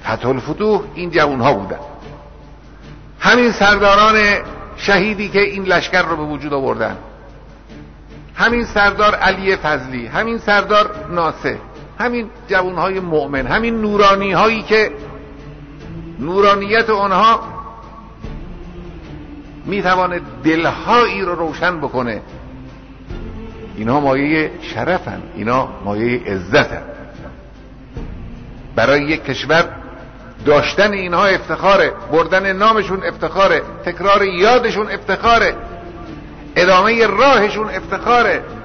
فتح الفتوح این جوانها بودن، همین سرداران شهیدی که این لشکر رو به وجود آوردن، همین سردار علی فضلی، همین سردار ناصر، همین جوانهای مؤمن، همین نورانی هایی که نورانیت آنها میتواند دلهایی رو روشن بکنه. اینها مایه شرفن، اینا مایه عزتن. برای یک کشور داشتن اینها افتخاره، بردن نامشون افتخاره، تکرار یادشون افتخاره، ادامه راهشون افتخاره.